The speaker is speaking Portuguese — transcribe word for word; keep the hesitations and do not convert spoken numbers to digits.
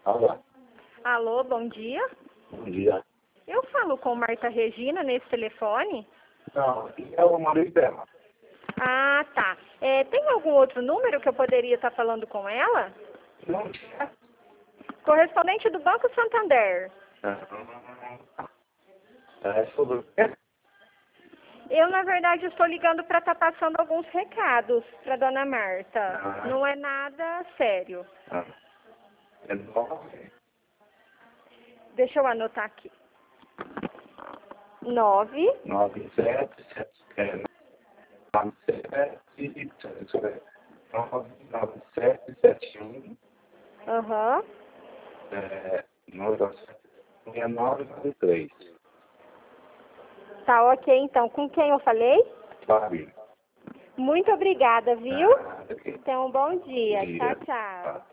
Alô? Alô, bom dia. Bom dia. Eu falo com Marta Regina nesse telefone? Não, aqui é o marido dela. Ah, tá. É, tem algum outro número que eu poderia estar falando com ela? Não tinha. Correspondente do Banco Santander. É sobre o quê? Eu, na verdade, estou ligando para estar passando alguns recados para dona Marta. Ah. Não é nada sério. Ah. É nove, Deixa eu anotar aqui. Nove. nove, sete, sete, é, nove, sete, nove, nove, sete, sete, um, Aham. é, nove, sete, nove, nove, três. Tá ok, então. Com quem eu falei? Fábio. Muito obrigada, viu? Ah, ok. Tenha um bom dia. Dia. Tchau, tchau. Tá.